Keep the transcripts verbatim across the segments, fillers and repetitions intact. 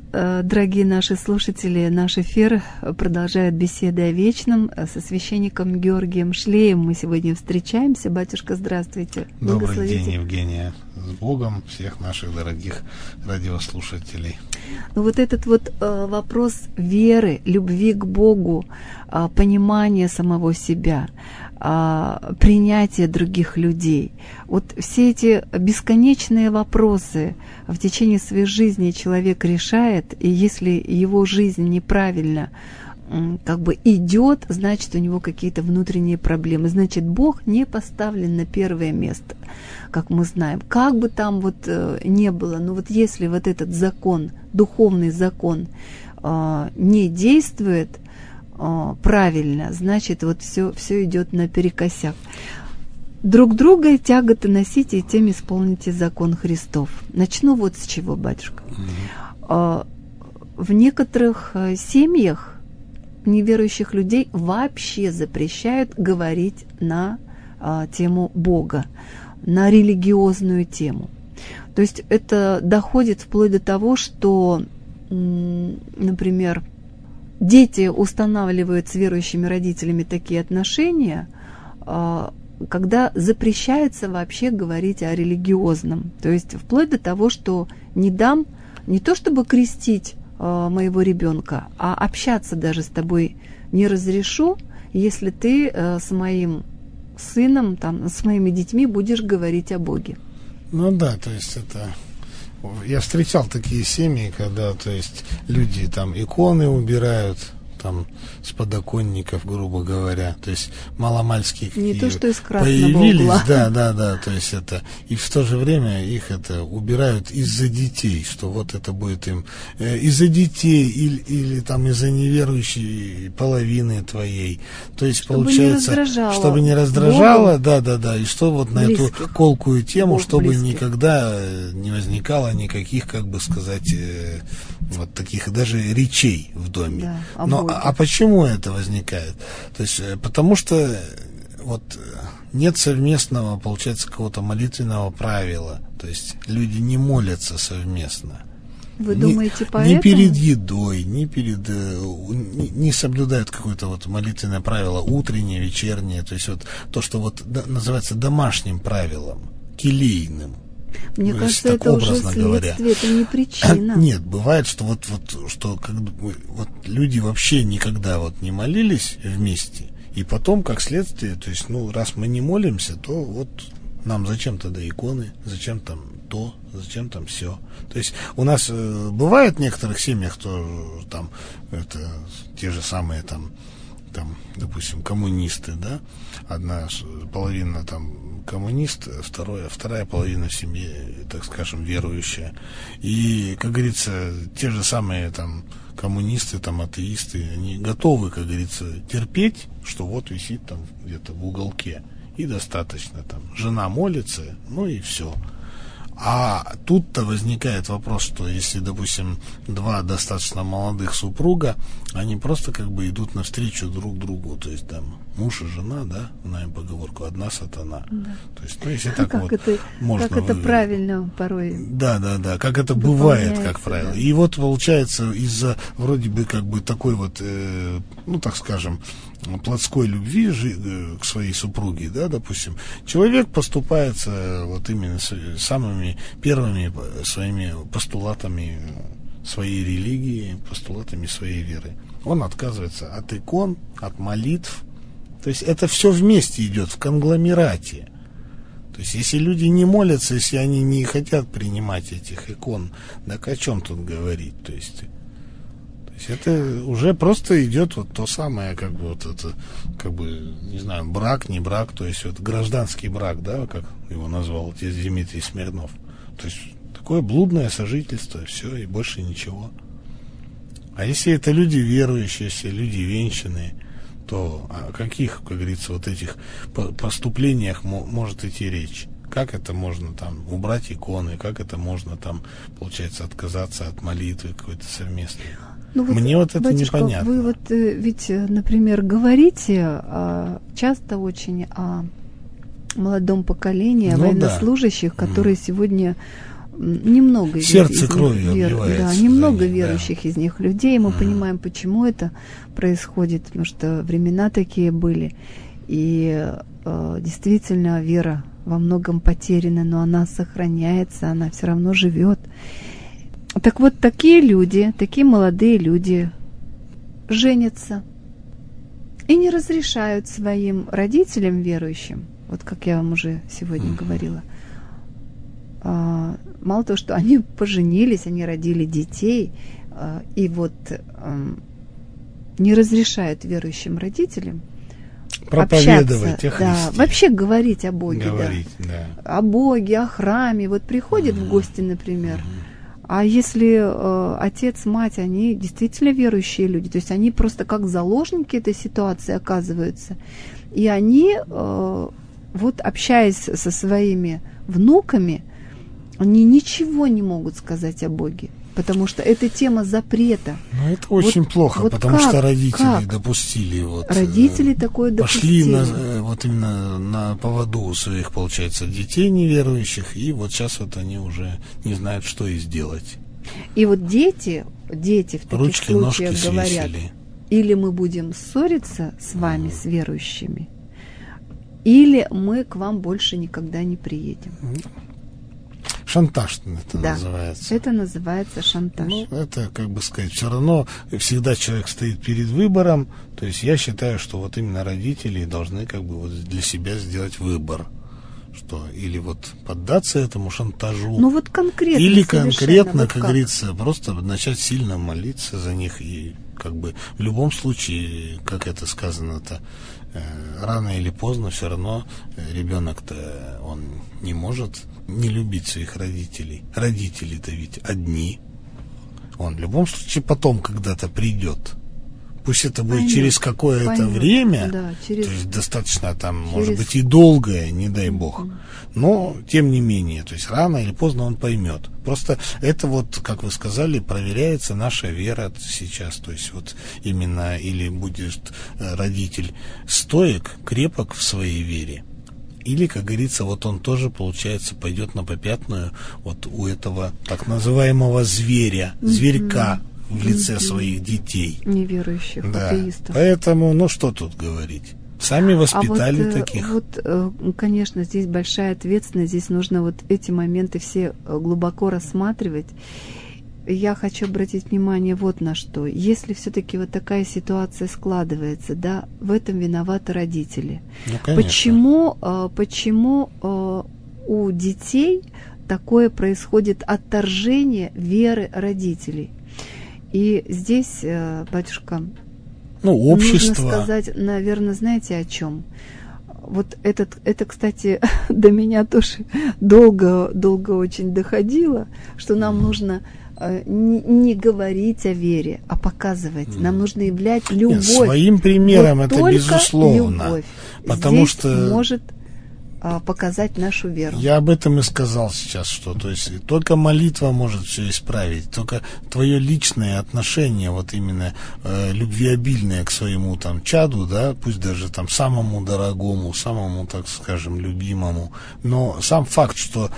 Дорогие наши слушатели, наш эфир продолжает беседы о вечном со священником Георгием Шлеем. Мы сегодня встречаемся. Батюшка, здравствуйте. Добрый день, Евгения. С Богом всех наших дорогих радиослушателей. Ну, вот этот вот э, вопрос веры, любви к Богу, э, понимания самого себя, э, принятия других людей. Вот все эти бесконечные вопросы в течение своей жизни человек решает, и если его жизнь неправильно как бы идет, значит, у него какие-то внутренние проблемы. Значит, Бог не поставлен на первое место, как мы знаем. Как бы там вот э, не было, но вот если вот этот закон, духовный закон, э, не действует э, правильно, значит, вот все, все идет наперекосяк. Друг друга тяготы носите, и тем исполните закон Христов. Начну вот с чего, батюшка. Mm-hmm. Э, в некоторых э, семьях неверующих людей вообще запрещают говорить на а, тему Бога, на религиозную тему. То есть это доходит вплоть до того, что, м, например, дети устанавливают с верующими родителями такие отношения, а, когда запрещается вообще говорить о религиозном. То есть вплоть до того, что не дам не то чтобы крестить моего ребенка, а общаться даже с тобой не разрешу, если ты э, с моим сыном, там, с моими детьми будешь говорить о Боге. Ну да, то есть это... Я встречал такие семьи, когда, то есть, люди там иконы убирают, там, с подоконников, грубо говоря, то есть маломальские не то, что из красного появились, угла. да, да, да, то есть это, и в то же время их это убирают из-за детей, что вот это будет им э, из-за детей или, или там из-за неверующей половины твоей, то есть чтобы получается, не чтобы не раздражало, Богу, да, да, да, и что вот на близких, эту колкую тему, Бог чтобы близких. никогда не возникало никаких, как бы сказать, э, вот таких даже речей в доме. Да, Но а, а почему это возникает? То есть, потому что вот нет совместного, получается, какого-то молитвенного правила. То есть люди не молятся совместно. Вы ни, думаете, поэтому? Ни перед едой, ни перед... Не, не соблюдают какое-то вот молитвенное правило утреннее, вечернее. То есть вот то, что вот называется домашним правилом, келейным. Мне ну, кажется, это уже следствие, говоря. Это не причина. Нет, бывает, что вот, вот, что как, вот люди вообще никогда вот не молились вместе, и потом, как следствие, то есть, ну, раз мы не молимся, то вот нам зачем тогда иконы, зачем там то, зачем там все. То есть у нас э, бывает в некоторых семьях, то там это те же самые там, там, допустим, коммунисты, да, одна половина там коммунист, второе, вторая половина в семье, так скажем, верующая. И, как говорится, те же самые там коммунисты, там атеисты, они готовы, как говорится, терпеть, что вот висит там где-то в уголке. И достаточно там. Жена молится, ну и все. А тут-то возникает вопрос, что если, допустим, два достаточно молодых супруга, они просто как бы идут навстречу друг другу, то есть там муж и жена, да, знаем поговорку, одна сатана. Да. То есть, ну, если так как вот это, можно... Как это вы... правильно порой. Да, да, да, как это бывает, как правило. Да. И вот получается из-за вроде бы как бы такой вот, э, ну, так скажем, плотской любви к своей супруге, да, допустим, человек поступается вот именно самыми первыми своими постулатами своей религии, постулатами своей веры. Он отказывается от икон, от молитв. То есть это все вместе идет в конгломерате. То есть если люди не молятся, если они не хотят принимать этих икон, так о чем тут говорить? То есть это уже просто идет вот то самое, как бы вот это, как бы, не знаю, брак, не брак, то есть вот гражданский брак, да, как его назвал отец Дмитрий Смирнов. То есть такое блудное сожительство, все, и больше ничего. А если это люди верующие, если люди венчанные, то о каких, как говорится, вот этих поступлениях может идти речь? Как это можно там убрать иконы, как это можно там, получается, отказаться от молитвы какой-то совместной? Ну, вот, Мне вот это батюшка, непонятно. Вы вот ведь, например, говорите а, часто очень о молодом поколении, о ну, военнослужащих, да. которые mm. сегодня немного сердце из кровью них, обливается. Да, немного них, верующих да. из них людей. Мы mm. понимаем, почему это происходит, потому что времена такие были. И э, действительно вера во многом потеряна, но она сохраняется, она все равно живет. Так вот, такие люди, такие молодые люди женятся и не разрешают своим родителям верующим, вот как я вам уже сегодня mm-hmm. говорила, а, мало того, что они поженились, они родили детей, а, и вот а, не разрешают верующим родителям проповедовать общаться, о Христе. Да, вообще говорить о Боге, говорить, да. Да. О Боге, о храме. Вот приходят mm-hmm. в гости, например, mm-hmm. а если э, отец, мать, они действительно верующие люди, то есть они просто как заложники этой ситуации оказываются, и они, э, вот общаясь со своими внуками, они ничего не могут сказать о Боге. Потому что это тема запрета. Ну, это очень вот, плохо, вот потому как, что родители как? допустили. Вот, родители такое пошли допустили. на, вот именно на поводу у своих, получается, детей неверующих, и вот сейчас вот они уже не знают, что и сделать. И вот дети, дети в таких Ручки, случаях ножки говорят, свесили. Или мы будем ссориться с вами, mm. с верующими, или мы к вам больше никогда не приедем. Шантаж это да, называется. Это называется шантаж. Ну, это, как бы сказать, все равно всегда человек стоит перед выбором. То есть я считаю, что вот именно родители должны как бы вот для себя сделать выбор. Что или вот поддаться этому шантажу, ну, вот конкретно, или конкретно, вот как, как говорится, просто начать сильно молиться за них. И как бы в любом случае, как это сказано-то, э, рано или поздно все равно ребенок-то он не может не любить своих родителей. Родители-то ведь одни. Он в любом случае потом когда-то придет. Пусть это будет поймет, через какое-то поймет, время, да, через, то есть достаточно там, через... может быть, и долгое, не дай бог. Но, тем не менее, то есть рано или поздно он поймет. Просто это вот, как вы сказали, проверяется наша вера сейчас. То есть вот именно или будет родитель стоек, крепок в своей вере, или, как говорится, вот он тоже, получается, пойдет на попятную вот у этого так называемого зверя, mm-hmm. зверька в лице mm-hmm. своих детей. Неверующих, да. атеистов. Поэтому, ну что тут говорить? Сами воспитали а вот, таких. Вот, конечно, здесь большая ответственность, здесь нужно вот эти моменты все глубоко рассматривать. Я хочу обратить внимание вот на что. Если все-таки вот такая ситуация складывается, да, в этом виноваты родители. Ну, конечно. Почему, почему у детей такое происходит отторжение веры родителей? И здесь, батюшка, ну, общество. нужно сказать, наверное, знаете о чем? Вот этот, это, кстати, до меня тоже долго, долго очень доходило, что нам нужно не, не говорить о вере, а показывать. Mm. Нам нужно являть любовь. Нет, своим примером вот это безусловно. Любовь потому здесь что может а, показать нашу веру. Я об этом и сказал сейчас, что то есть только молитва может все исправить, только твое личное отношение, вот именно э, любвеобильное к своему там чаду, да, пусть даже там самому дорогому, самому, так скажем, любимому, но сам факт, что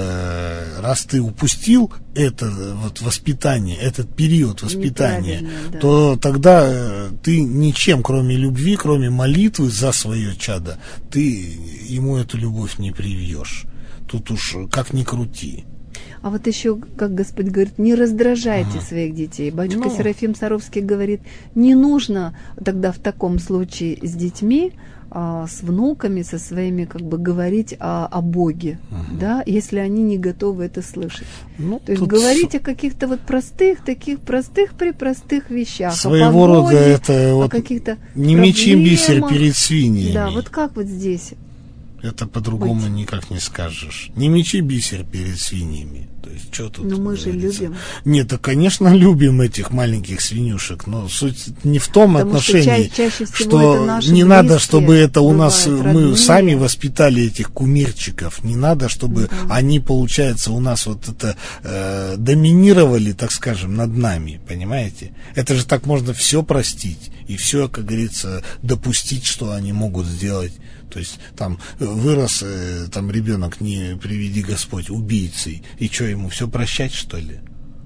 э, раз ты упустил это вот воспитание, этот период воспитания, да. то тогда э, ты ничем, кроме любви, кроме молитвы за свое чадо, ты ему эту любовь не привьешь. Тут уж как ни крути. А вот еще, как Господь говорит, не раздражайте ага. своих детей. Батюшка ну. Серафим Саровский говорит, не нужно тогда в таком случае с детьми, а, с внуками, со своими, как бы говорить о, о Боге, ага. да, если они не готовы это слышать. Ну, То есть говорить с... о каких-то вот простых, таких простых, препростых вещах. Своего о погоде, рода это вот каких-то не мечи бисер перед свиньями. Да, вот как вот здесь. Это по-другому быть. Никак не скажешь. Не мечи бисер перед свиньями. То есть, что тут но мы же любим. Нет, да, конечно, любим этих маленьких свинюшек, но суть не в том Потому отношении, что, ча- чаще всего что это наши не надо, чтобы это у нас, родные. Мы сами воспитали этих кумирчиков, не надо, чтобы да. они, получается, у нас вот это э, доминировали, так скажем, над нами, понимаете? Это же так можно все простить и все, как говорится, допустить, что они могут сделать. То есть там вырос э, там ребенок, не приведи Господь, убийцей, и что, ему все прощать, что ли?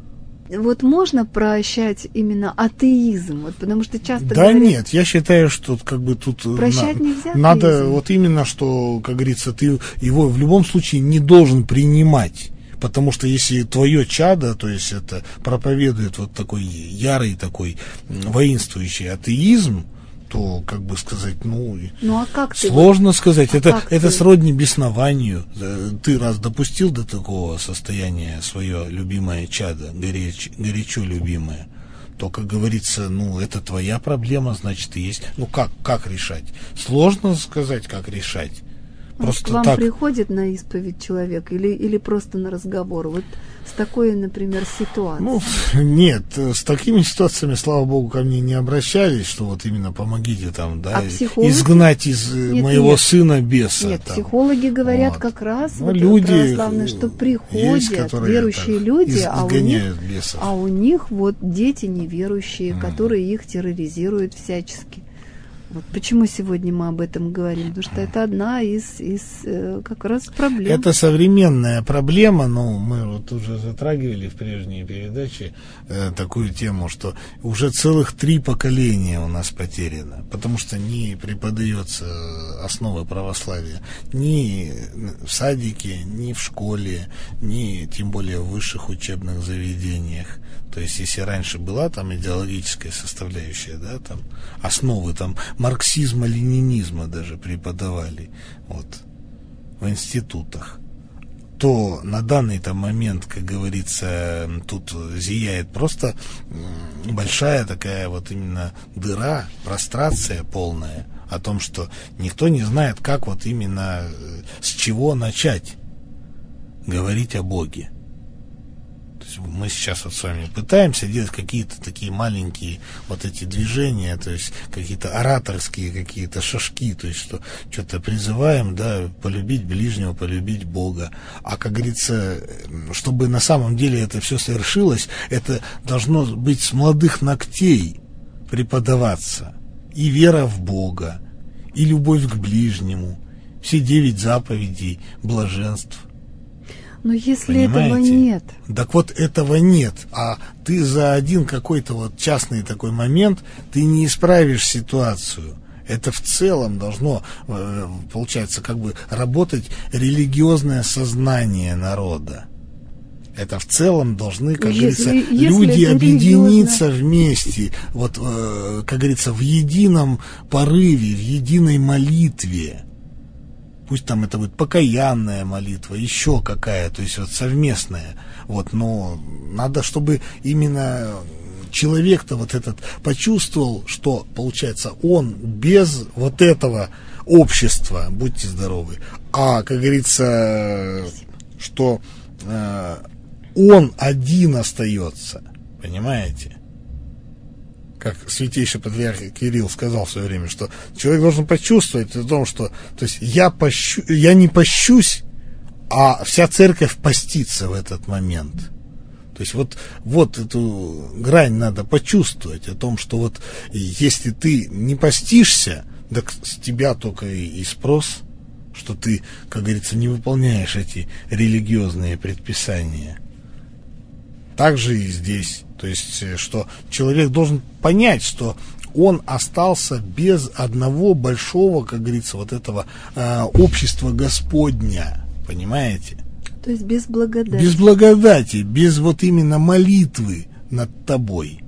Вот можно прощать именно атеизм? Вот, потому что часто Да говорят... нет, я считаю, что как бы тут... Прощать на, нельзя надо атеизм? Вот именно, что, как говорится, ты его в любом случае не должен принимать. Потому что если твое чадо, то есть это проповедует вот такой ярый, такой воинствующий атеизм, то, как бы сказать, ну, ну а как ты сложно вот, сказать. а это это ты? Сродни беснованию. Ты раз допустил до такого состояния свое любимое чадо, горяч, горячо любимое, то, как говорится, ну, это твоя проблема, значит, и есть. Ну, как, как решать? Сложно сказать, как решать. Просто к вам так. Приходит на исповедь человек или, или просто на разговор? Вот с такой, например, ситуацией. Ну, нет, с такими ситуациями, слава богу, ко мне не обращались, что вот именно помогите там, да, а психологи... изгнать из нет, моего нет. сына беса. Нет, там. психологи говорят вот. как раз ну, вот люди православные, что приходят есть, верующие люди, из, а, у них, бесов. а у них вот дети неверующие, mm. которые их терроризируют всячески. Вот почему сегодня мы об этом говорим? Потому что это одна из, из э, как раз проблем. Это современная проблема, но мы вот уже затрагивали в прежней передаче э, такую тему, что уже целых три поколения у нас потеряно, потому что не преподается основа православия ни в садике, ни в школе, ни тем более в высших учебных заведениях. То есть, если раньше была там идеологическая составляющая, да, там основы там марксизма, ленинизма даже преподавали вот, в институтах, то на данный там момент, как говорится, тут зияет просто большая такая вот именно дыра, прострация полная о том, что никто не знает, как вот именно с чего начать говорить о Боге. Мы сейчас вот с вами пытаемся делать какие-то такие маленькие вот эти движения, то есть какие-то ораторские какие-то шажки, то есть что что-то призываем, да, полюбить ближнего, полюбить Бога. А, как говорится, чтобы на самом деле это все совершилось, это должно быть с молодых ногтей преподаваться. И вера в Бога, и любовь к ближнему, все девять заповедей, блаженств. Но если Понимаете? этого нет. Так вот этого нет. А ты за один какой-то вот частный такой момент ты не исправишь ситуацию. Это в целом должно, получается, как бы работать религиозное сознание народа. Это в целом должны, как если, говорится, если люди объединиться религиозно... вместе, вот, как говорится, в едином порыве, в единой молитве. Пусть там это будет покаянная молитва, еще какая, то есть вот совместная. Вот, но надо, чтобы именно человек-то вот этот почувствовал, что, получается, он без вот этого общества, будьте здоровы, а, как говорится, что э, он один остается, понимаете? Как святейший патриарх Кирилл сказал в свое время, что человек должен почувствовать о том, что, то есть я, пощу, я не пощусь, а вся церковь постится в этот момент. То есть вот, вот эту грань надо почувствовать, о том, что вот если ты не постишься, так с тебя только и, и спрос, что ты, как говорится, не выполняешь эти религиозные предписания. Так же и здесь. То есть, что человек должен понять, что он остался без одного большого, как говорится, вот этого э, общества Господня. Понимаете? То есть без благодати. Без благодати, без вот именно молитвы над тобой.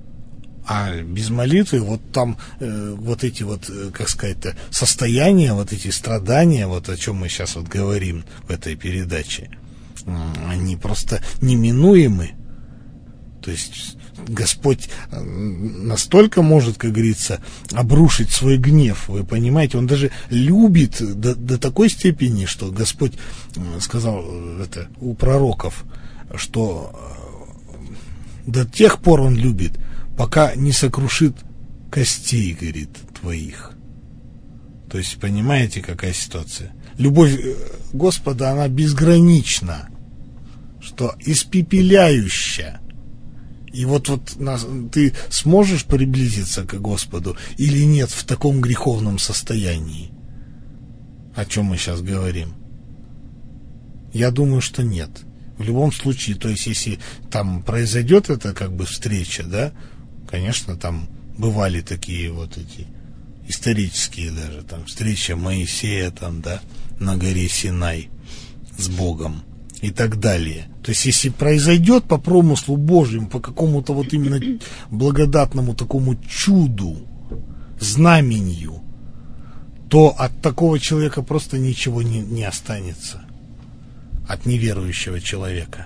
А без молитвы вот там э, вот эти вот, э, как сказать-то, состояния, вот эти страдания, вот о чем мы сейчас вот говорим в этой передаче, э, они просто неминуемы. То есть Господь настолько может, как говорится, обрушить свой гнев, вы понимаете, Он даже любит до, до такой степени, что Господь сказал это у пророков, что до тех пор Он любит, пока не сокрушит костей, говорит, твоих. То есть, понимаете, какая ситуация? Любовь Господа, она безгранична, что испепеляющая. И вот, вот нас, ты сможешь приблизиться к Господу или нет в таком греховном состоянии? о чем мы сейчас говорим? Я думаю, что нет. В любом случае, то есть, если там произойдет эта как бы встреча, да, конечно, там бывали такие вот эти исторические даже, там, встреча Моисея там, да, на горе Синай с Богом и так далее. То есть, если произойдет по промыслу Божьему, по какому-то вот именно благодатному такому чуду, знаменью, то от такого человека просто ничего не, не останется. От неверующего человека.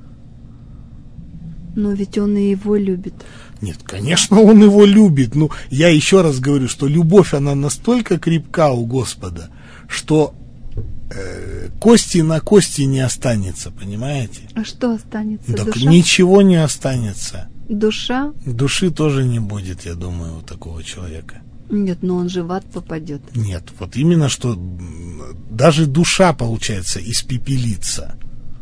Но ведь он и его любит. Нет, конечно, он его любит. Но я еще раз говорю, что любовь, она настолько крепка у Господа, что э, кости на кости не останется, понимаете? А что останется? Так душа? Ничего не останется. Душа? Души тоже не будет, я думаю, у такого человека. Нет, но он же в ад попадет. Нет, вот именно что даже душа, получается, испепелится.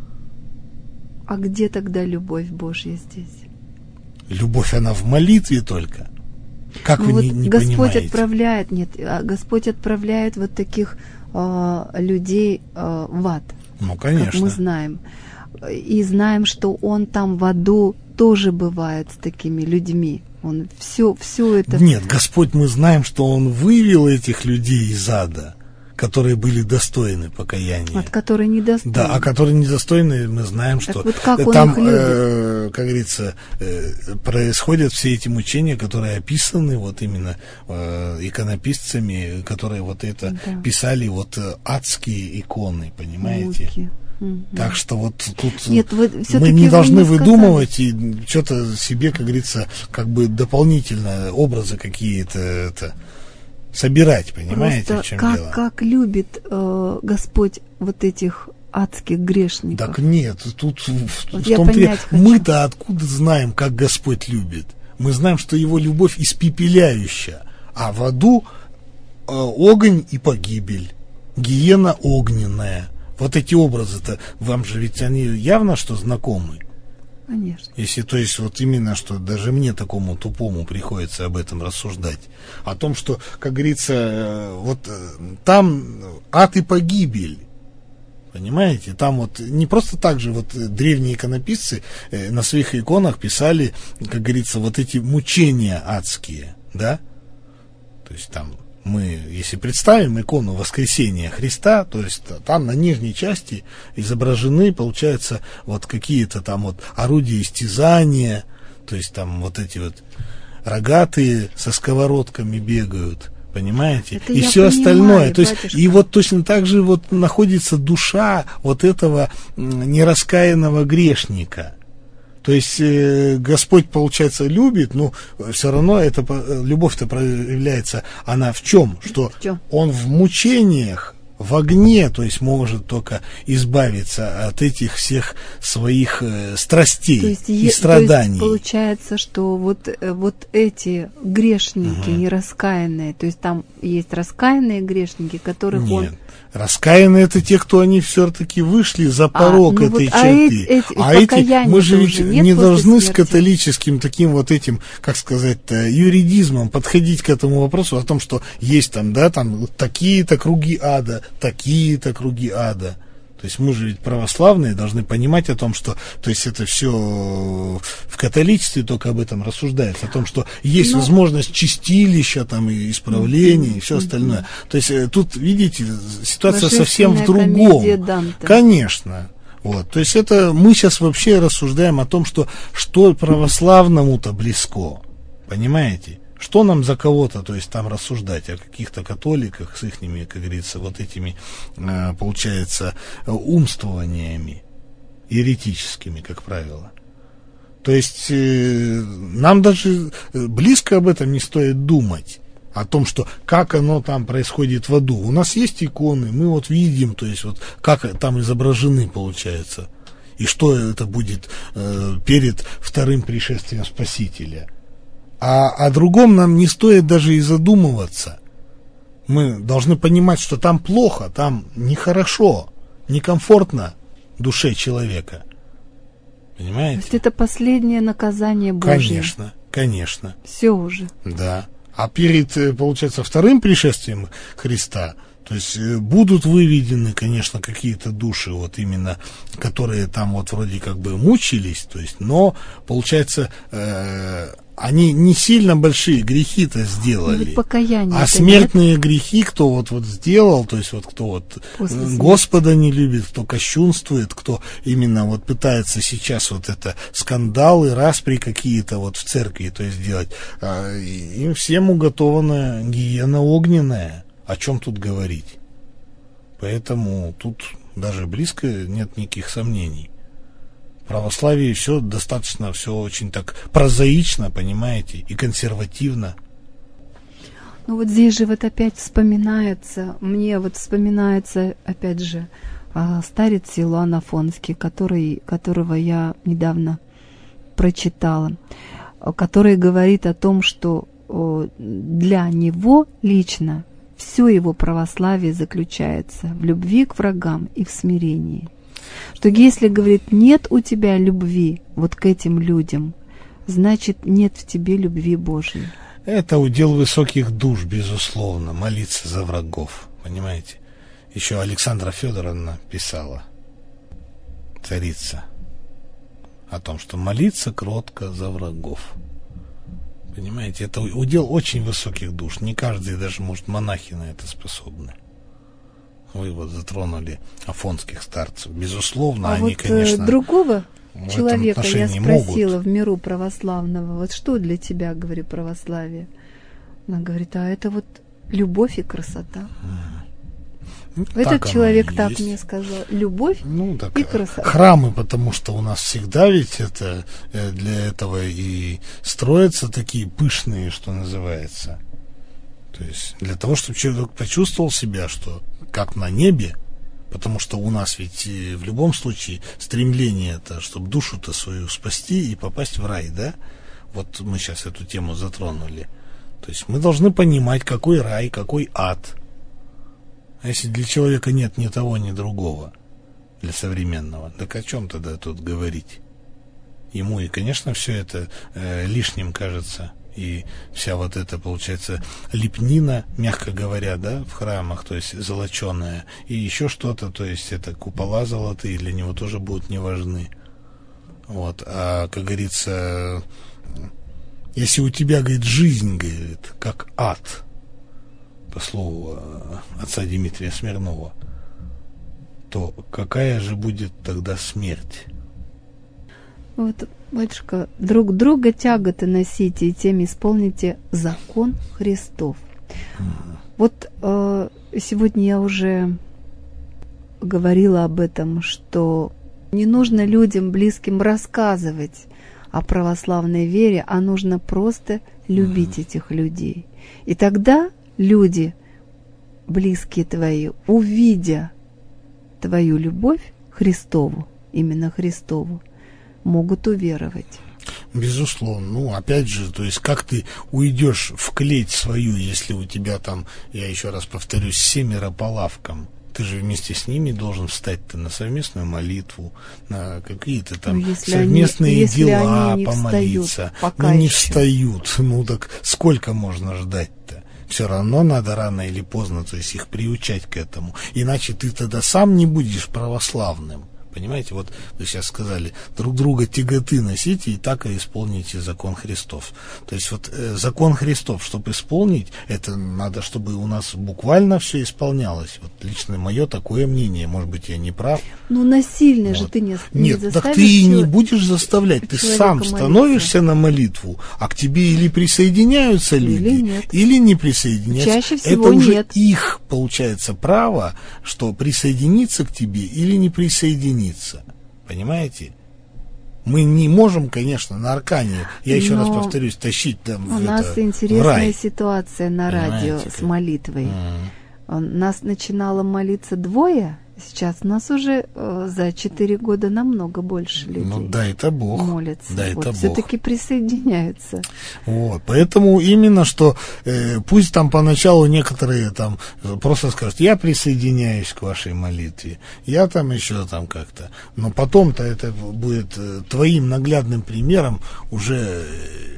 А где тогда любовь Божья здесь? Любовь, она в молитве только. Как ну вы вот не, не Господь понимаете? отправляет, нет, Господь отправляет вот таких э, людей э, в ад. Ну, конечно. Как мы знаем. И знаем, что Он там в аду тоже бывает с такими людьми. Он все, все это... Нет, Господь, мы знаем, что Он вывел этих людей из ада, которые были достойны покаяния. От которых недостойны. Да, а которые недостойны, мы знаем, так что вот как он там, их любит? э, как говорится, э, происходят все эти мучения, которые описаны вот именно э, иконописцами, которые вот это да. писали, вот э, адские иконы, понимаете? Муки. Так что вот тут Нет, вы, мы не должны не выдумывать и что-то себе, как говорится, как бы дополнительно образы какие-то это, собирать, понимаете, просто в чем как, дело? как любит э, Господь вот этих адских грешников. Так нет, тут вот в том-то мы-то откуда знаем, как Господь любит? Мы знаем, что Его любовь испепеляющая, а в аду э, огонь и погибель, гиена огненная. Вот эти образы-то, вам же ведь они явно что знакомы. Конечно. Если, то есть, вот именно, что даже мне такому тупому приходится об этом рассуждать. О том, что, как говорится, вот там ад и погибель. Понимаете? Там вот не просто так же вот древние иконописцы на своих иконах писали, как говорится, вот эти мучения адские, да? То есть там мы, если представим икону воскресения Христа, то есть там на нижней части изображены, получается, вот какие-то там вот орудия истязания, то есть там вот эти вот рогатые со сковородками бегают, понимаете? Это и все понимаю, остальное. То батюшка. есть, и вот точно так же вот находится душа вот этого нераскаянного грешника. То есть э, Господь, получается, любит, но все равно эта любовь-то проявляется, она в чем? Что в чем? Он в мучениях, в огне, то есть может только избавиться от этих всех своих э, страстей то есть, и е- страданий. То есть получается, что вот, вот эти грешники угу. нераскаянные, то есть там есть раскаянные грешники, которых Нет. он... Раскаянные — это те, кто они все-таки вышли за порог а, ну этой вот, черты. А эти, а эти мы же ведь не должны смерти. С католическим таким вот этим, как сказать, юридизмом подходить к этому вопросу о том, что есть там, да, там такие-то круги ада, такие-то круги ада. То есть мы же ведь православные должны понимать о том, что, то есть это все в католичестве только об этом рассуждается, о том, что есть Но... возможность чистилища, там, и исправления, mm-hmm. и все остальное. То есть тут, видите, ситуация совсем в другом. Конечно. Вот. То есть это мы сейчас вообще рассуждаем о том, что, что православному-то близко. Понимаете? Что нам за кого-то, то есть там рассуждать о каких-то католиках с ихними, как говорится, вот этими, получается, умствованиями еретическими, как правило. То есть нам даже близко об этом не стоит думать, о том, что как оно там происходит в аду. У нас есть иконы, мы вот видим, то есть вот как там изображены, получается, и что это будет перед вторым пришествием Спасителя. А о другом нам не стоит даже и задумываться. Мы должны понимать, что там плохо, там нехорошо, некомфортно душе человека. Понимаете? То есть это последнее наказание Божье. Конечно, конечно. Все уже. Да. А перед, получается, вторым пришествием Христа, то То есть будут выведены, конечно, какие-то души, вот именно, которые там вот вроде как бы мучились, то есть, но, получается, э, они не сильно большие грехи-то сделали, а смертные нет? грехи, кто вот, вот сделал, то есть вот кто вот Господа не любит, кто кощунствует, кто именно вот пытается сейчас вот это скандалы, распри какие-то вот в церкви, то есть делать, им всем уготована гиена огненная. О чем тут говорить? Поэтому тут даже близко нет никаких сомнений. В православии все достаточно, все очень так прозаично, понимаете, и консервативно. Ну вот здесь же вот опять вспоминается, мне вот вспоминается, опять же, старец Силуан Афонский, который, которого я недавно прочитала, который говорит о том, что для него лично все его православие заключается в любви к врагам и в смирении. Что если, говорит, нет у тебя любви вот к этим людям, значит, нет в тебе любви Божьей. Это удел высоких душ, безусловно, молиться за врагов, понимаете? Еще Александра Федоровна писала, царица, о том, что молиться кротко за врагов. Понимаете, это удел очень высоких душ. Не каждый, даже, может, монахи на это способны. Вы вот затронули афонских старцев. Безусловно, а они, вот конечно, другого человека я спросила могут. В миру православного, вот что для тебя, говорю, православие? Она говорит, а это вот любовь и красота. Ну, этот человек так есть. Мне сказал, любовь ну, так, и красота. Храмы, потому что у нас всегда ведь это для этого и строятся такие пышные, что называется. То есть для того, чтобы человек почувствовал себя, что как на небе, потому что у нас ведь в любом случае стремление это, чтобы душу-то свою спасти и попасть в рай, да? Вот мы сейчас эту тему затронули. То есть мы должны понимать, какой рай, какой ад. А если для человека нет ни того, ни другого, для современного, так о чем тогда тут говорить? Ему и, конечно, все это э, лишним кажется. И вся вот эта, получается, лепнина, мягко говоря, да, в храмах, то есть золоченая, и еще что-то, то есть это купола золотые для него тоже будут не важны. Вот, а, как говорится, если у тебя, говорит, жизнь, говорит, как ад, по слову отца Дмитрия Смирнова, то какая же будет тогда смерть? Вот, батюшка, друг друга тяготы носите, и тем исполните закон Христов. Mm-hmm. Вот э, сегодня я уже говорила об этом, что не нужно людям близким рассказывать о православной вере, а нужно просто любить mm-hmm. этих людей. И тогда люди, близкие твои, увидя твою любовь Христову, именно Христову, могут уверовать. Безусловно. Ну, опять же, то есть как ты уйдешь в клеть свою, если у тебя там, я еще раз повторюсь, семеро по лавкам. Ты же вместе с ними должен встать-то на совместную молитву, на какие-то там ну, совместные они, дела они помолиться. Встают, ну, не встают. Ну, так сколько можно ждать-то? Все равно надо рано или поздно, то есть их приучать к этому. Иначе ты тогда сам не будешь православным. Понимаете, вот вы сейчас сказали, друг друга тяготы носите и так и исполните закон Христов. То есть вот э, закон Христов, чтобы исполнить, это надо, чтобы у нас буквально все исполнялось. Вот лично мое такое мнение, может быть, я не прав. Ну, насильно вот. же ты не, не Нет, так ты и не будешь заставлять, ты сам молиться. Становишься на молитву, а к тебе или присоединяются люди, или, нет. или не присоединяются. Чаще всего это уже нет. их, получается, право, что присоединиться к тебе или не присоединиться. Понимаете? Мы не можем, конечно, на аркане, я еще раз повторюсь, тащить там у в нас это, интересная в рай. Ситуация на радио с молитвой. Mm. Нас начинало молиться двое, сейчас у нас уже э, за четыре года намного больше людей. Ну, дай-то Бог. Молятся. Дай-то вот, Бог. Все-таки присоединяются. Вот, поэтому именно, что э, пусть там поначалу некоторые там просто скажут, я присоединяюсь к вашей молитве, я там еще там как-то, но потом-то это будет э, твоим наглядным примером уже... Э,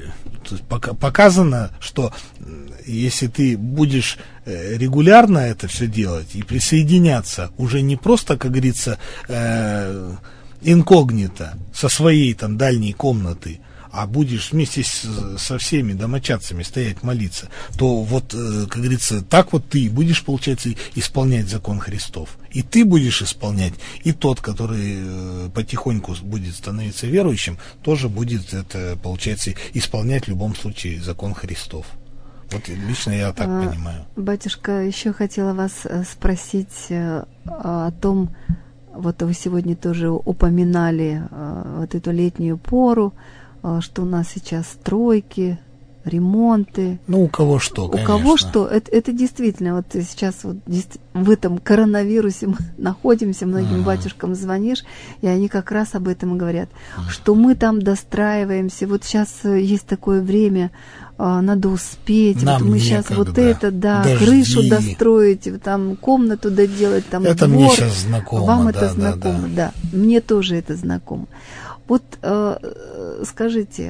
То есть пока, показано, что если ты будешь регулярно это все делать и присоединяться уже не просто, как говорится, э, инкогнито со своей там дальней комнаты, а будешь вместе с, со всеми домочадцами стоять молиться, то вот, э, как говорится, так вот ты будешь, получается, исполнять закон Христов. И ты будешь исполнять, и тот, который э, потихоньку будет становиться верующим, тоже будет, это, получается, исполнять в любом случае закон Христов. Вот лично я так а, понимаю. Батюшка, еще хотела вас спросить о том, вот вы сегодня тоже упоминали вот эту летнюю пору, что у нас сейчас стройки, ремонты. Ну, у кого что, конечно. У кого что. Это, это действительно, вот сейчас вот в этом коронавирусе мы находимся, многим uh-huh. батюшкам звонишь, и они как раз об этом говорят, uh-huh. что мы там достраиваемся. Вот сейчас есть такое время, надо успеть, Нам вот мы некогда. Сейчас вот это, да, Дожди. Крышу достроить, там комнату доделать, там это двор. Мне сейчас знакомо. Вам да, это да, знакомо, да, да. Мне тоже это знакомо. Вот э, скажите,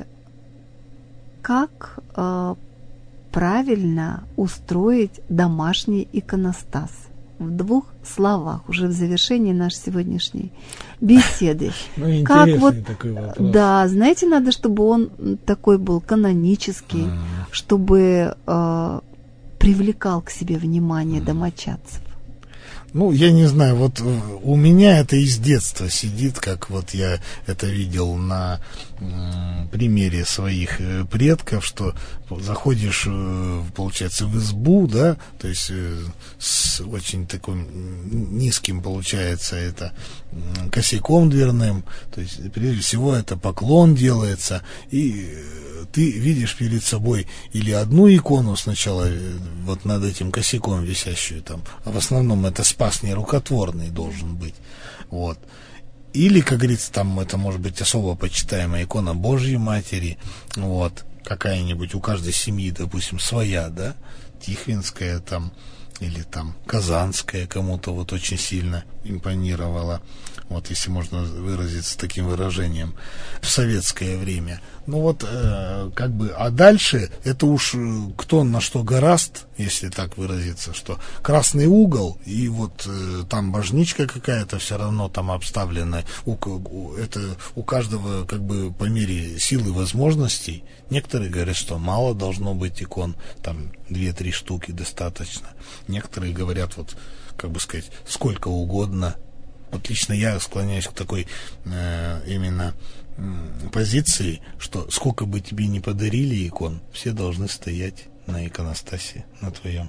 как э, правильно устроить домашний иконостас? В двух словах, уже в завершении нашей сегодняшней беседы. Ну, интересный вот, такой вопрос. Да, знаете, надо, чтобы он такой был канонический, mm. чтобы э, привлекал к себе внимание домочадцев. Ну, я не знаю, вот у меня это из детства сидит, как вот я это видел на м, примере своих предков, что заходишь, получается, в избу, да, то есть с очень таким низким, получается, это косяком дверным, то есть прежде всего это поклон делается, и ты видишь перед собой или одну икону сначала вот над этим косяком висящую там, а в основном это спас нерукотворный должен быть, вот. Или, как говорится, там это может быть особо почитаемая икона Божьей Матери, вот, какая-нибудь у каждой семьи, допустим, своя, да, Тихвинская там, или там Казанская кому-то вот очень сильно импонировала, вот если можно выразиться таким выражением, в советское время. Ну вот, э, как бы, а дальше это уж кто на что горазд, если так выразиться, что красный угол, и вот э, там божничка какая-то все равно там обставлена, у, у, это у каждого как бы по мере силы возможностей. Некоторые говорят, что мало должно быть икон, там две-три штуки достаточно. Некоторые говорят, вот, как бы сказать, сколько угодно. Вот лично я склоняюсь к такой э, именно э, позиции, что сколько бы тебе ни подарили икон, все должны стоять на иконостасе, на твоем.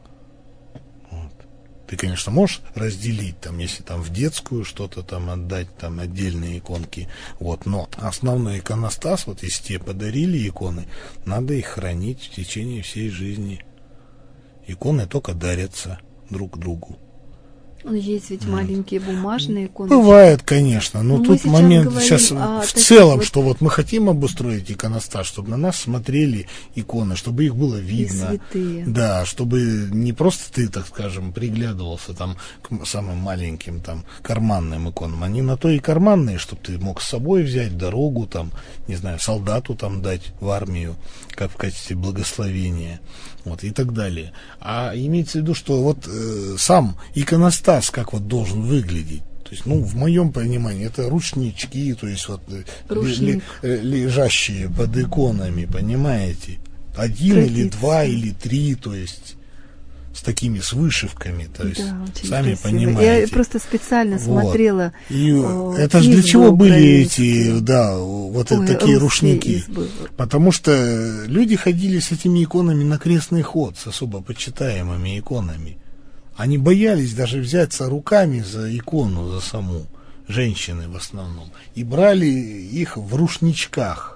Вот. Ты, конечно, можешь разделить, там, если там в детскую что-то там отдать, там отдельные иконки, вот, но основной иконостас, вот если тебе подарили иконы, надо их хранить в течение всей жизни. Иконы только дарятся друг другу. Есть ведь маленькие бумажные иконы. Бывает, конечно, но, но тут момент сейчас о, в целом, вот... что вот мы хотим обустроить иконостас, чтобы на нас смотрели иконы, чтобы их было видно. И святые. Да, чтобы не просто ты, так скажем, приглядывался там к самым маленьким там карманным иконам, они на то и карманные, чтобы ты мог с собой взять в дорогу, там, не знаю, солдату там дать в армию, как в качестве благословения, вот, и так далее. А имеется в виду, что вот э, сам иконостас как вот должен выглядеть. То есть, ну, в моем понимании, это ручнички, то есть вот ли, ли, лежащие под иконами, понимаете? Один Традиция. Или два, или три, то есть с такими, с вышивками, то есть, да, сами красиво. Понимаете. Я просто специально вот. смотрела. И о, это же для чего были эти, да, вот Ой, такие рушники? Избы. Потому что люди ходили с этими иконами на крестный ход, с особо почитаемыми иконами. Они боялись даже взяться руками за икону, за саму, женщины в основном, и брали их в рушничках.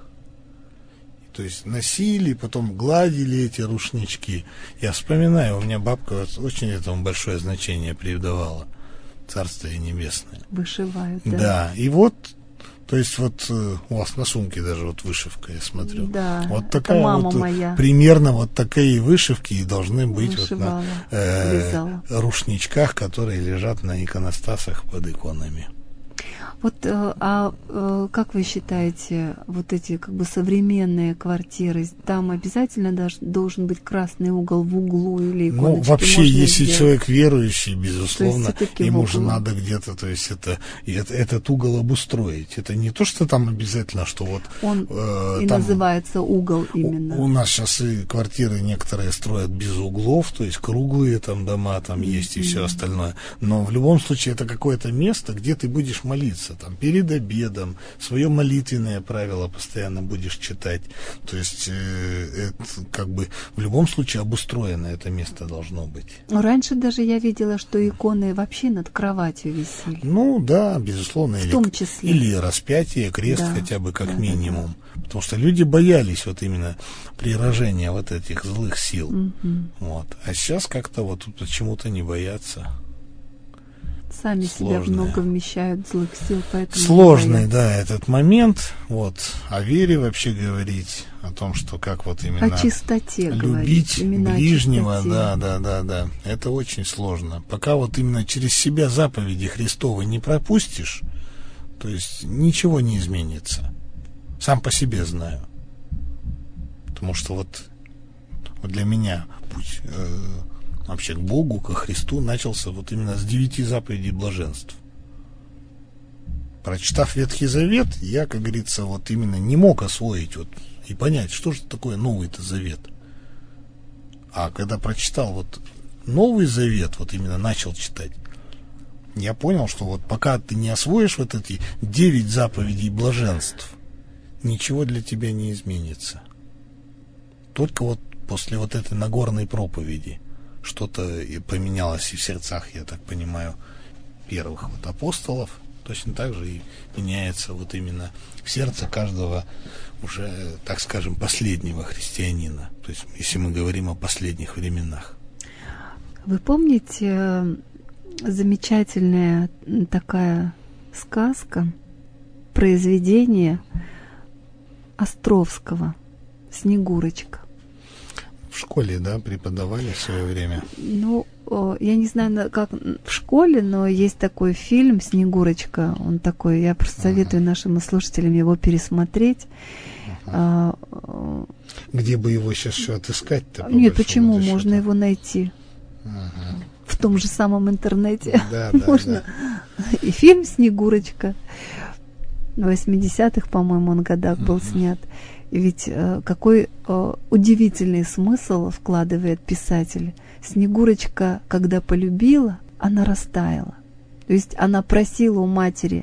То есть носили, потом гладили эти рушнички. Я вспоминаю, у меня бабка очень этому большое значение придавала. Царствие небесное. Вышивают, да? Да, и вот, то есть вот у вас на сумке даже вот вышивка, я смотрю. Да, вот такая мама вот, моя. Примерно вот такие вышивки и должны быть Вышивала, вот на э, рушничках, которые лежат на иконостасах под иконами. Вот, а как вы считаете, вот эти как бы современные квартиры, там обязательно должен быть красный угол в углу или иконочки? Ну, вообще, если сделать? Человек верующий, безусловно, ему же углу. надо где-то, то есть это, это, этот угол обустроить. Это не то, что там обязательно, что вот... Он э, и там, называется угол именно. У, у нас сейчас и квартиры некоторые строят без углов, то есть круглые там дома там mm-hmm. есть и все остальное. Но в любом случае это какое-то место, где ты будешь молиться. Там, перед обедом, свое молитвенное правило постоянно будешь читать. То есть, э, это как бы в любом случае обустроено это место должно быть. Раньше даже я видела, что иконы вообще над кроватью висели. Ну, да, безусловно. В или, том числе. Или распятие, крест да, хотя бы как да, минимум. Да, да. Потому что люди боялись вот именно приражения вот этих злых сил. Mm-hmm. Вот. А сейчас как-то вот почему-то не боятся. Сами себя много вмещают злых сил, поэтому... Сложный, да, этот момент. Вот, о вере вообще говорить, о том, что как вот именно... О чистоте любить говорить, ближнего, да, да, да, да. Это очень сложно. Пока вот именно через себя заповеди Христовы не пропустишь, то есть ничего не изменится. Сам по себе знаю. Потому что вот, вот для меня путь... Э, вообще к Богу, ко Христу начался вот именно с девяти заповедей блаженств. Прочитав Ветхий Завет, я, как говорится, вот именно не мог освоить вот и понять, что же такое Новый-то Завет. А когда прочитал вот Новый Завет, вот именно начал читать, я понял, что вот пока ты не освоишь вот эти девять заповедей блаженств, ничего для тебя не изменится. Только вот после вот этой Нагорной проповеди что-то и поменялось и в сердцах, я так понимаю, первых вот апостолов, точно так же и меняется вот именно в сердце каждого уже, так скажем, последнего христианина. То есть, если мы говорим о последних временах. Вы помните замечательная такая сказка, произведение Островского «Снегурочка»? В школе, да, преподавали в свое время? Ну, я не знаю, как в школе, но есть такой фильм «Снегурочка». Он такой, я просто советую uh-huh. нашим слушателям его пересмотреть. Uh-huh. А, где бы его сейчас еще отыскать-то? Нет, почему? Можно его найти. Uh-huh. В том же самом интернете. Да, да, Можно. Да. И фильм «Снегурочка». В восьмидесятых, по-моему, он годах uh-huh. был снят. И ведь э, какой э, удивительный смысл вкладывает писатель. Снегурочка, когда полюбила, она растаяла. То есть она просила у матери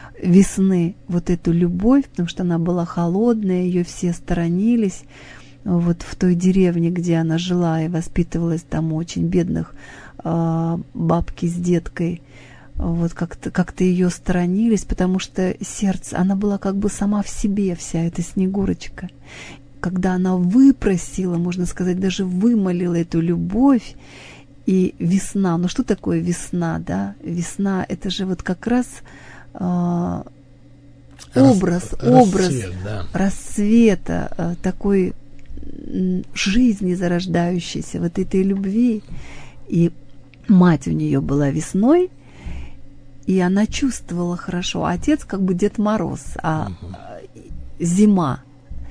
весны вот эту любовь, потому что она была холодная, ее все сторонились. Вот в той деревне, где она жила и воспитывалась, там очень бедных э, бабки с деткой. Вот как-то, как-то ее сторонились, потому что сердце, она была как бы сама в себе, вся эта Снегурочка. Когда она выпросила, можно сказать, даже вымолила эту любовь, и весна, ну что такое весна, да? Весна, это же вот как раз э, образ, Рас, образ рассвет, да. рассвета, э, такой э, жизни зарождающейся, вот этой любви. И мать у нее была весной, и она чувствовала хорошо. Отец как бы Дед Мороз, а угу. зима.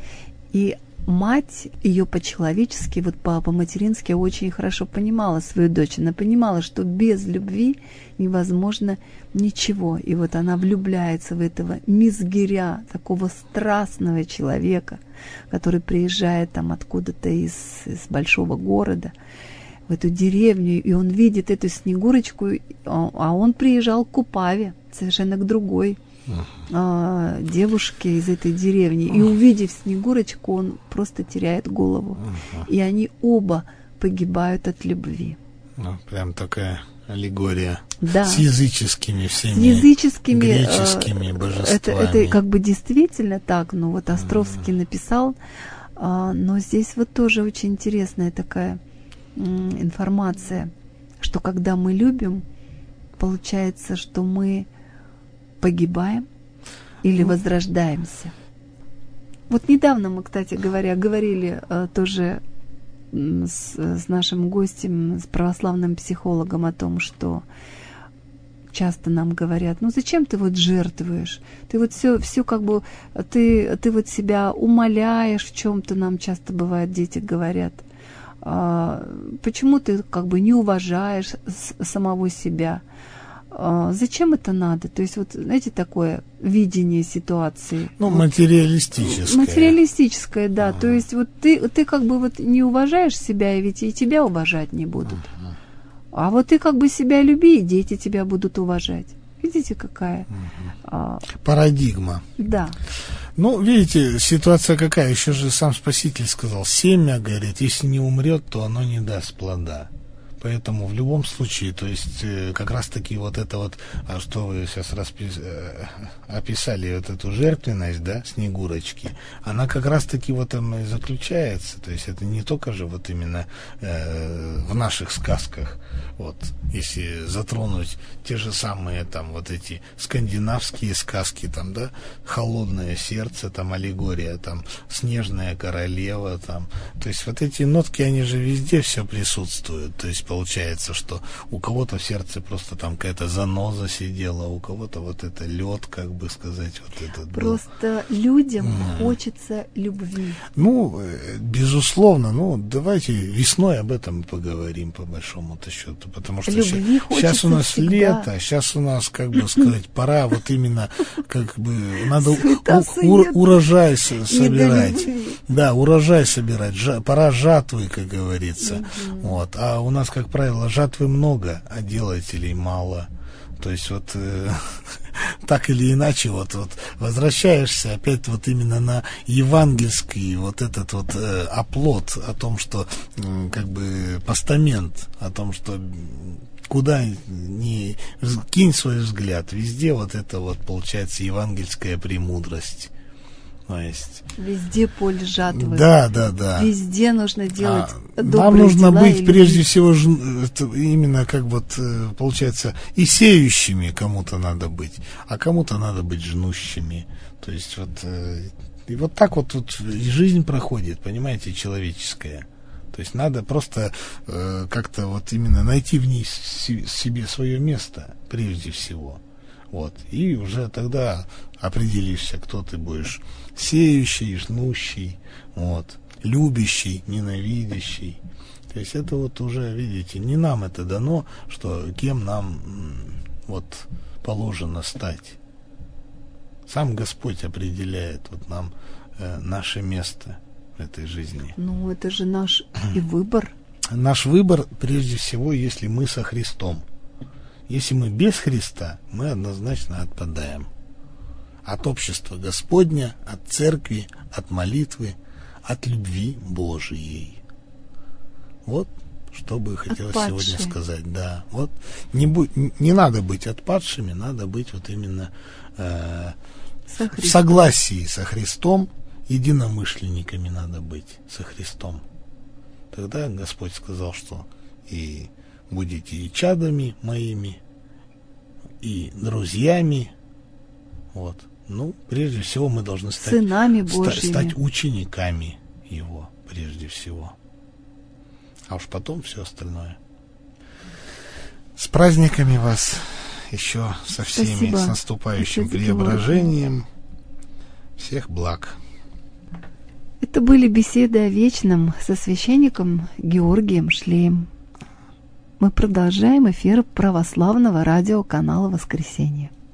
И мать ее по-человечески, вот по-матерински очень хорошо понимала свою дочь. Она понимала, что без любви невозможно ничего. И вот она влюбляется в этого мизгиря, такого страстного человека, который приезжает там откуда-то из, из большого города, в эту деревню, и он видит эту Снегурочку, а он приезжал к Купаве, совершенно к другой uh-huh. а, девушке из этой деревни. Uh-huh. И увидев Снегурочку, он просто теряет голову. Uh-huh. И они оба погибают от любви. Ну, прям такая аллегория. Да. С языческими всеми, с языческими, греческими божествами. Это, это как бы действительно так, ну вот Островский uh-huh. написал, а, но здесь вот тоже очень интересная такая информация, что когда мы любим, получается, что мы погибаем или возрождаемся. Вот недавно мы, кстати говоря, говорили э, тоже с, с нашим гостем, с православным психологом о том, что часто нам говорят, ну зачем ты вот жертвуешь? Ты вот все, все как бы, ты, ты вот себя умаляешь в чем-то, нам часто бывает, дети говорят. А, почему ты как бы не уважаешь с, самого себя? А, зачем это надо? То есть вот, знаете, такое видение ситуации. Ну, вот, материалистическое. Материалистическое, да. Ага. То есть вот ты, ты как бы вот не уважаешь себя, и ведь и тебя уважать не будут. Ага. А вот ты как бы себя люби, и дети тебя будут уважать. Видите, какая? Ага. А, Парадигма. да. Ну, видите, ситуация какая? Еще же сам Спаситель сказал, семя, говорит, если не умрет, то оно не даст плода. Поэтому в любом случае, то есть как раз-таки вот это вот, что вы сейчас распис... описали, вот эту жертвенность, да, Снегурочки, она как раз-таки вот там и заключается. То есть это не только же вот именно э, в наших сказках, вот, если затронуть те же самые там вот эти скандинавские сказки, там, да, холодное сердце, там, аллегория, там, снежная королева, там, то есть вот эти нотки, они же везде все присутствуют, то есть получается, что у кого-то в сердце просто там какая-то заноза сидела, у кого-то вот это лед, как бы сказать, вот этот Просто был. людям Mm. хочется любви. Ну, безусловно, ну, давайте весной об этом поговорим, по большому-то счету, потому что любви ща, сейчас у нас всегда. лето, сейчас у нас, как бы сказать, пора вот именно, как бы, надо Суета, у, у, урожай с, Не собирать. до любви. Да, урожай собирать, жа, пора жатвы, как говорится. Mm-hmm. Вот. А у нас, как правило, жатвы много, а делателей мало. То есть вот э, так или иначе вот, вот возвращаешься опять вот именно на евангельский вот этот вот э, оплот о том, что э, как бы постамент, о том, что куда ни кинь свой взгляд, везде вот это вот получается евангельская премудрость. То есть... Везде поле жатвы. Да, да, да. Везде нужно делать а, добрые нам нужно дела быть или... прежде всего именно как вот получается и сеющими кому-то надо быть, а кому-то надо быть жнущими. То есть вот и вот так вот тут и жизнь проходит, понимаете, человеческая. То есть надо просто э, как-то вот именно найти в ней себе свое место прежде всего. Вот. И уже тогда определишься, кто ты будешь. Сеющий, жнущий, вот, любящий, ненавидящий. То есть это вот уже, видите, не нам это дано, что кем нам вот положено стать. Сам Господь определяет вот нам э, наше место в этой жизни. Ну, это же наш и выбор. Наш выбор, прежде всего, если мы со Христом. Если мы без Христа, мы однозначно отпадаем. От общества Господня, от церкви, от молитвы, от любви Божией. Вот, что бы хотелось Отпадшие. сегодня сказать. Да, вот не, будь, не надо быть отпадшими, надо быть вот именно э, в согласии со Христом, единомышленниками надо быть со Христом. Тогда Господь сказал, что и будете и чадами моими, и друзьями. Вот. Ну, прежде всего, мы должны стать, сынами ста- Божьими. стать учениками Его, прежде всего. А уж потом все остальное. С праздниками вас еще со всеми, Спасибо. с наступающим Отец преображением. Всех благ. Это были беседы о вечном со священником Георгием Шлеем. Мы продолжаем эфир православного радиоканала «Воскресенье».